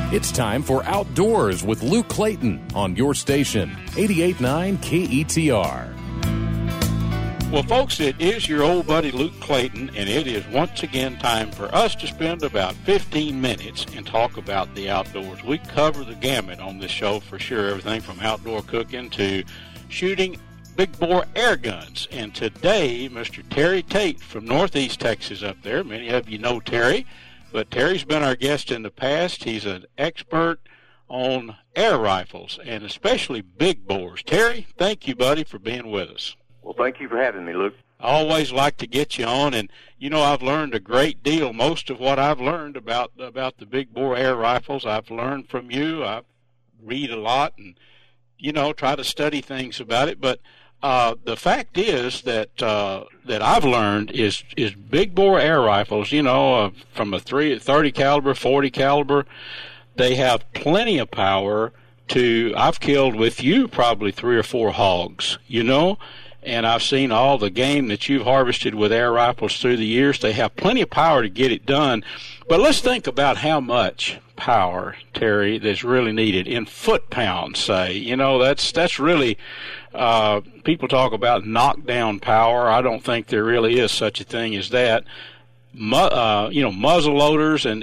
It's time for Outdoors with Luke Clayton on your station, 88.9 KETR. Well, folks, it is your old buddy Luke Clayton, and it is once again time for us to spend about 15 minutes and talk about the outdoors. We cover the gamut on this show for sure, everything from outdoor cooking to shooting big bore air guns. And today, Mr. Terry Tate from Northeast Texas up there, many of you know Terry, but Terry's been our guest in the past. He's an expert on air rifles and especially big bores. Terry, thank you, buddy, for being with us. Well, thank you for having me, Luke. I always like to get you on, and you know I've learned a great deal. Most of what I've learned about the big bore air rifles, I've learned from you. I read a lot and, you know, try to study things about it. But the fact is that I've learned is big bore air rifles, you know, from a 30 caliber, 40 caliber, they have plenty of power to. I've killed with you probably 3 or 4 hogs, you know. And I've seen all the game that you've harvested with air rifles through the years. They have plenty of power to get it done. But let's think about how much power, Terry, that's really needed in foot-pounds, say. You know, that's really, people talk about knockdown power. I don't think there really is such a thing as that. You know, muzzle loaders and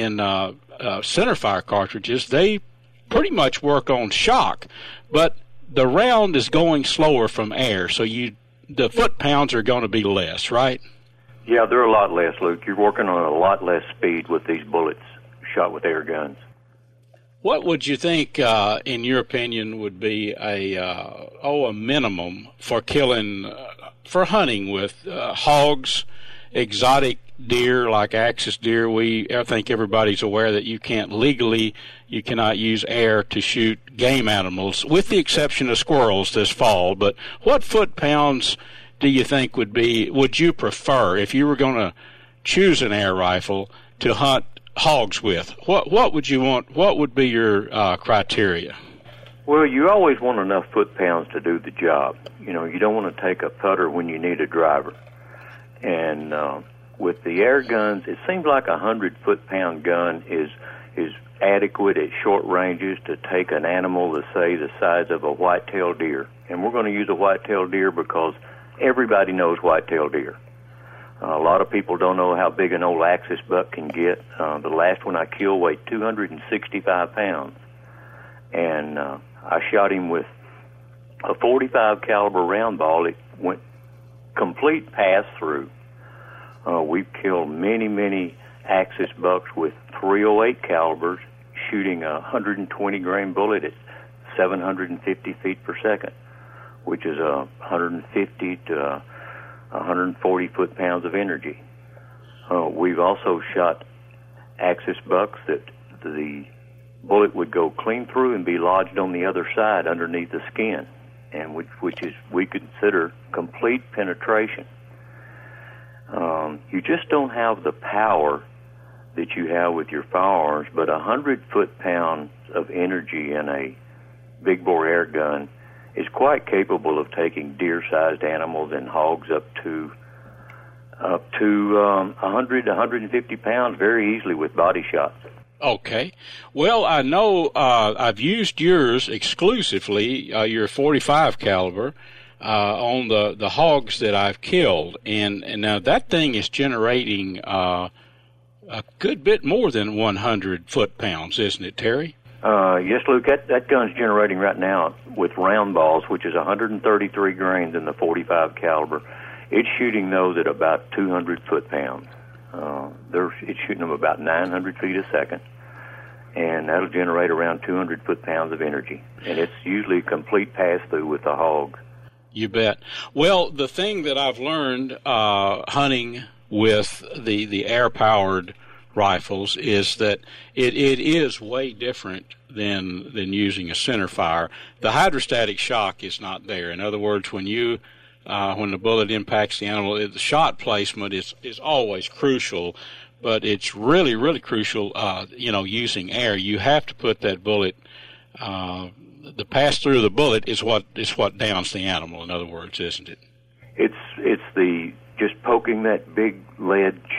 centerfire cartridges, they pretty much work on shock. But the round is going slower from air, so the foot-pounds are going to be less, right? Yeah, they're a lot less, Luke. You're working on a lot less speed with these bullets shot with air guns. What would you think, in your opinion, would be a minimum for killing, for hunting with hogs, exotic deer like axis deer? I think everybody's aware that you cannot use air to shoot game animals, with the exception of squirrels this fall. But what foot-pounds do you think would you prefer if you were going to choose an air rifle to hunt hogs with? What would you want? What would be your criteria? Well, you always want enough foot-pounds to do the job. You know, you don't want to take a putter when you need a driver. And with the air guns, it seems like 100 foot-pound gun is adequate at short ranges to take an animal, let's say, the size of a white-tailed deer. And we're going to use a white-tailed deer because everybody knows white-tailed deer. A lot of people don't know how big an old axis buck can get. The last one I killed weighed 265 pounds. And I shot him with a 45 caliber round ball. It went complete pass-through. We've killed many axis bucks with 308 calibers, shooting a 120 grain bullet at 750 feet per second, which is 150 to 140 foot-pounds of energy. We've also shot axis bucks that the bullet would go clean through and be lodged on the other side underneath the skin, and which is we consider complete penetration. You just don't have the power that you have with your firearms, but 100 foot-pounds of energy in a big bore air gun is quite capable of taking deer-sized animals and hogs up to 100 to 150 pounds very easily with body shots. Okay. Well, I know I've used yours exclusively, your 45 caliber, on the hogs that I've killed, and now that thing is generating a good bit more than 100 foot-pounds, isn't it, Terry? Yes, Luke, that gun's generating right now with round balls, which is 133 grains in the 45 caliber. It's shooting those at about 200 foot-pounds. It's shooting them about 900 feet a second, and that'll generate around 200 foot-pounds of energy. And it's usually a complete pass-through with the hog. You bet. Well, the thing that I've learned hunting with the air-powered rifles is that it is way different than using a center fire. The hydrostatic shock is not there. In other words, when the bullet impacts the animal, the shot placement is always crucial, but it's really, really crucial, using air. You have to put that bullet, the pass through of the bullet is what downs the animal, in other words, isn't it? It's the just poking that big lead chunk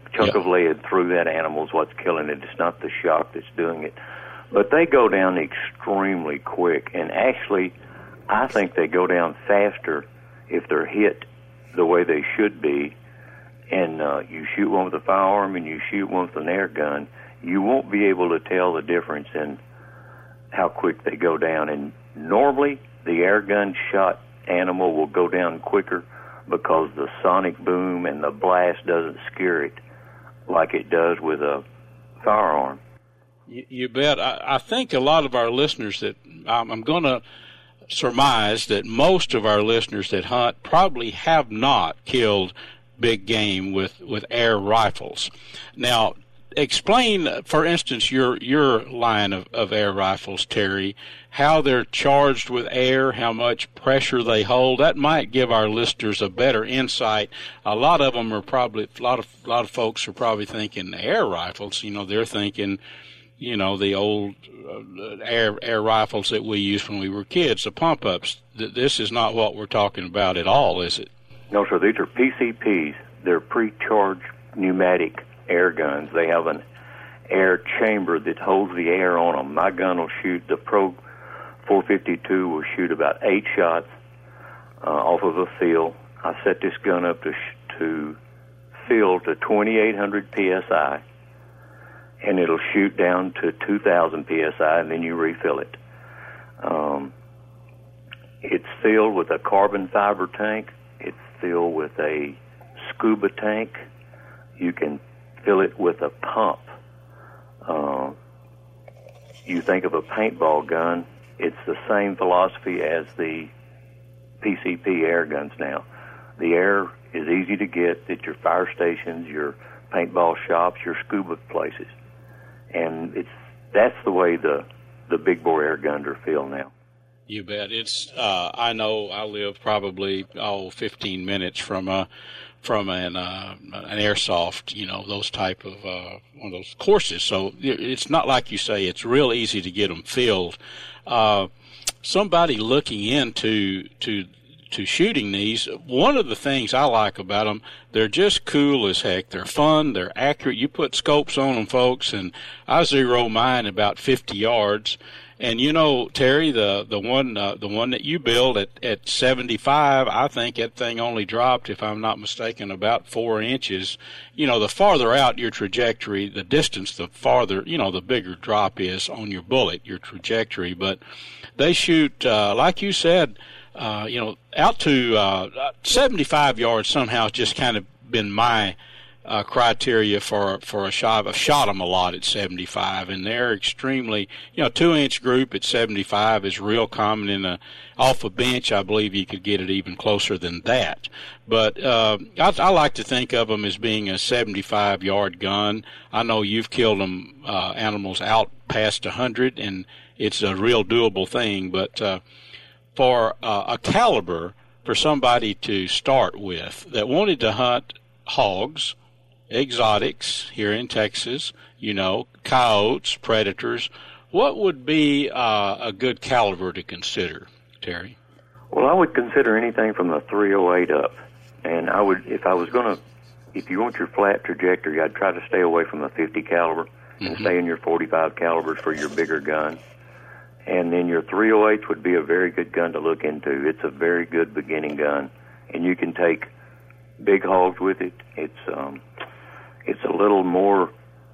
chunk of lead through that animal is what's killing it. It's not the shock that's doing it. But they go down extremely quick, and actually, I think they go down faster if they're hit the way they should be. And you shoot one with a firearm and you shoot one with an air gun, you won't be able to tell the difference in how quick they go down. And normally, the air gun shot animal will go down quicker because the sonic boom and the blast doesn't scare it like it does with a firearm. You bet. I think a lot of our listeners that I'm going to surmise that most of our listeners that hunt probably have not killed big game with air rifles. Now, explain, for instance, your line of air rifles, Terry, how they're charged with air, how much pressure they hold. That might give our listeners a better insight. A lot of them are probably, a lot of folks are probably thinking air rifles. You know, they're thinking, you know, the old air rifles that we used when we were kids, the pump-ups. This is not what we're talking about at all, is it? No, sir. These are PCPs. They're pre-charged pneumatic air guns. They have an air chamber that holds the air on them. My gun will shoot, the Pro 452 will shoot about 8 shots off of a fill. I set this gun up to fill to 2,800 PSI, and it'll shoot down to 2,000 PSI, and then you refill it. It's filled with a carbon fiber tank. It's filled with a scuba tank. You can fill it with a pump. You think of a paintball gun, it's the same philosophy as the PCP air guns now. The air is easy to get at your fire stations, your paintball shops, your scuba places. And that's the way the big bore air guns are filled now. You bet. It's I know I live probably 15 minutes from an airsoft, you know, those type of one of those courses. So it's not like you say, it's real easy to get them filled. Somebody looking into shooting these, one of the things I like about them, they're just cool as heck. They're fun. They're accurate. You put scopes on them, folks, and I zero mine about 50 yards. And you know, Terry, the one that you build at 75, I think that thing only dropped, if I'm not mistaken, about 4 inches. You know, the farther out your trajectory, the distance, the farther, you know, the bigger drop is on your bullet, your trajectory. But they shoot, like you said, you know, out to 75 yards somehow. It's just kind of been my criteria for a shot. I've shot them a lot at 75, and they're extremely, you know, 2-inch group at 75 is real common. Off a bench, I believe you could get it even closer than that. But I like to think of them as being a 75-yard gun. I know you've killed them animals out past 100, and it's a real doable thing. But for a caliber for somebody to start with that wanted to hunt hogs, exotics here in Texas, you know, coyotes, predators, what would be a good caliber to consider, Terry? Well, I would consider anything from the 308 up. And I would, if you want your flat trajectory, I'd try to stay away from the 50 caliber and stay in your 45 calibers for your bigger gun. And then your 308s would be a very good gun to look into. It's a very good beginning gun, and you can take big hogs with it. It's a little more,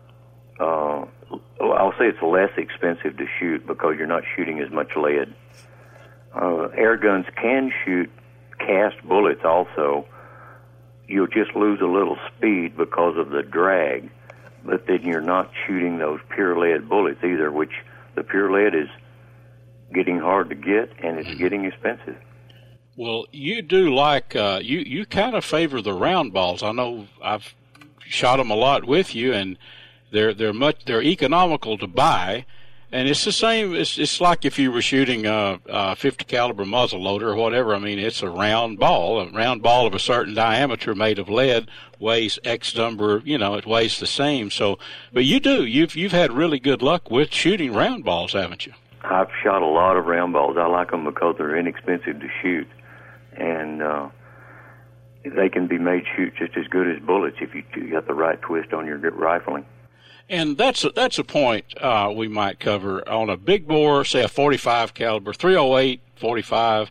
I'll say it's less expensive to shoot because you're not shooting as much lead. Air guns can shoot cast bullets also. You'll just lose a little speed because of the drag, but then you're not shooting those pure lead bullets either, which the pure lead is getting hard to get, and it's getting expensive. Well, you do like, you kind of favor the round balls. I know I've shot them a lot with you, and they're economical to buy, and it's the same. It's like if you were shooting a 50 caliber muzzle loader or whatever. I mean, it's a round ball of a certain diameter made of lead, weighs X number. You know, it weighs the same. So, but you've had really good luck with shooting round balls, haven't you? I've shot a lot of round balls. I like them because they're inexpensive to shoot, and they can be made shoot just as good as bullets if you got the right twist on your rifling. And that's a point we might cover on a big bore, say a 45 caliber, 308, 45.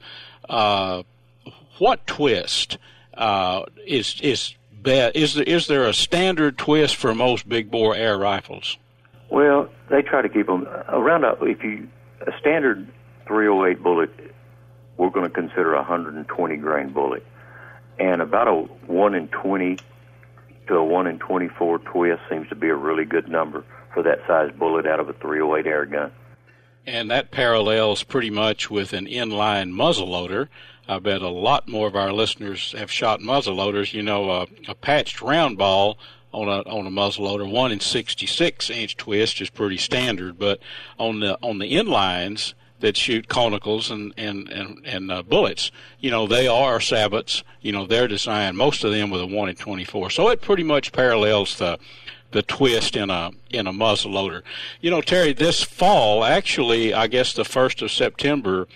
What twist is there a standard twist for most big bore air rifles? Well, they try to keep them around. A standard 308 bullet, we're going to consider a 120 grain bullet, and about a 1 in 20 to a 1 in 24 twist seems to be a really good number for that size bullet out of a 308 air gun. And that parallels pretty much with an inline muzzleloader. I bet a lot more of our listeners have shot muzzleloaders. You know, a patched round ball on a muzzleloader, 1 in 66-inch twist is pretty standard. But on the inlines that shoot conicals and bullets, you know, they are sabots. You know, they're designed, most of them, with a 1 in 24. So it pretty much parallels the twist in a muzzleloader. You know, Terry, this fall, actually, I guess the 1st of September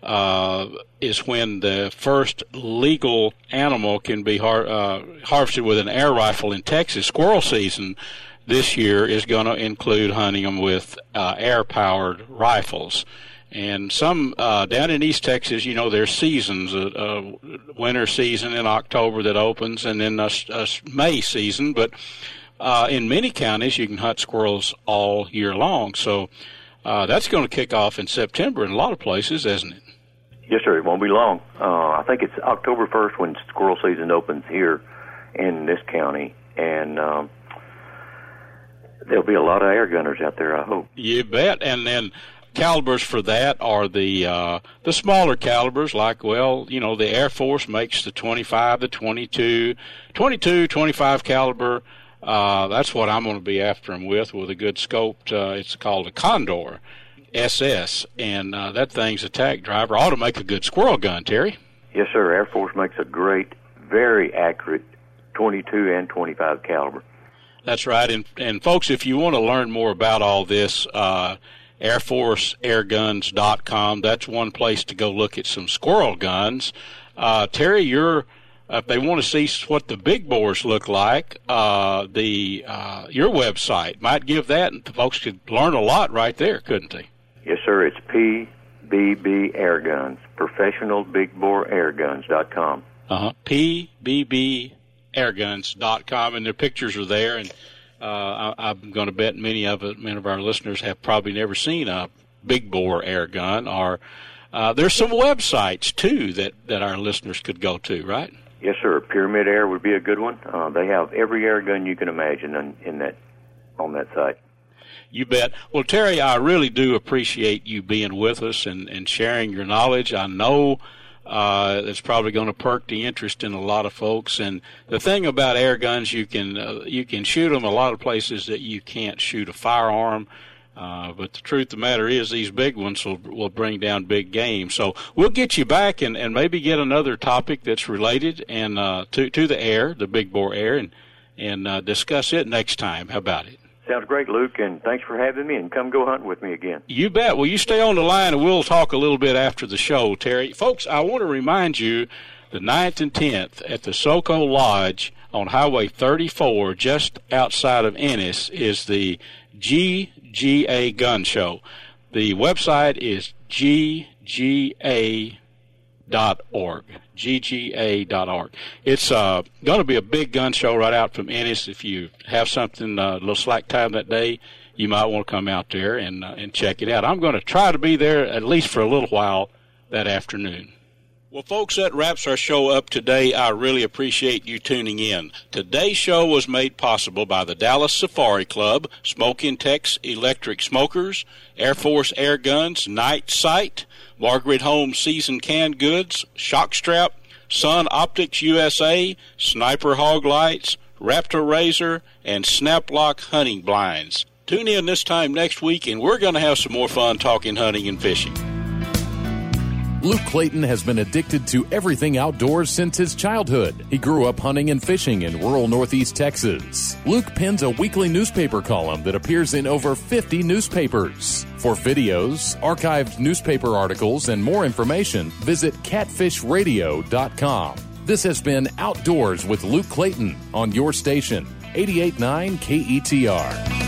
is when the first legal animal can be harvested with an air rifle in Texas. Squirrel season this year is going to include hunting them with air-powered rifles. And some down in East Texas, you know, there's seasons, a winter season in October that opens, and then a May season. But in many counties, you can hunt squirrels all year long. So that's going to kick off in September in a lot of places, isn't it? Yes, sir. It won't be long. I think it's October 1st when squirrel season opens here in this county, and there'll be a lot of air gunners out there, I hope. You bet. And then calibers for that are the smaller calibers, like, well, you know, the Air Force makes the 25, the 22, 25 caliber. That's what I'm going to be after them with a good scoped, it's called a Condor SS, and that thing's a tack driver. Ought to make a good squirrel gun, Terry. Yes, sir. Air Force makes a great, very accurate 22 and 25 caliber. That's right. And folks, if you want to learn more about all this, AirForceAirguns.com, that's one place to go look at some squirrel guns. Terry, if they want to see what the big bores look like, your website might give that, and the folks could learn a lot right there, couldn't they? Yes, sir. It's PBB Airguns, ProfessionalBigBoreAirguns.com. PBBAirguns.com, and their pictures are there, and I'm going to bet many of our listeners have probably never seen a big bore air gun. Or there's some websites too that our listeners could go to, right? Yes, sir. Pyramid Air would be a good one. They have every air gun you can imagine on that site. You bet. Well, Terry, I really do appreciate you being with us and sharing your knowledge. I know it's probably going to perk the interest in a lot of folks. And the thing about air guns, you can shoot them a lot of places that you can't shoot a firearm. But the truth of the matter is these big ones will bring down big game. So we'll get you back and maybe get another topic that's related and to the air, the big bore air, and discuss it next time. How about it? Sounds great, Luke, and thanks for having me, and come go hunting with me again. You bet. Well, you stay on the line, and we'll talk a little bit after the show, Terry. Folks, I want to remind you the 9th and 10th at the SoCo Lodge on Highway 34, just outside of Ennis, is the GGA Gun Show. The website is gga.org. GGA.org. It's going to be a big gun show right out from Ennis. If you have something, a little slack time that day, you might want to come out there and check it out. I'm going to try to be there at least for a little while that afternoon. Well, folks, that wraps our show up today. I really appreciate you tuning in. Today's show was made possible by the Dallas Safari Club, Smoke Intex Electric Smokers, Air Force Air Guns, Night Sight, Margaret Holmes Seasoned Canned Goods, Shockstrap, Sun Optics USA, Sniper Hog Lights, Raptor Razor, and Snaplock Hunting Blinds. Tune in this time next week, and we're going to have some more fun talking hunting and fishing. Luke Clayton has been addicted to everything outdoors since his childhood. He grew up hunting and fishing in rural Northeast Texas. Luke pens a weekly newspaper column that appears in over 50 newspapers. For videos, archived newspaper articles, and more information, visit catfishradio.com. This has been Outdoors with Luke Clayton on your station, 88.9 KETR.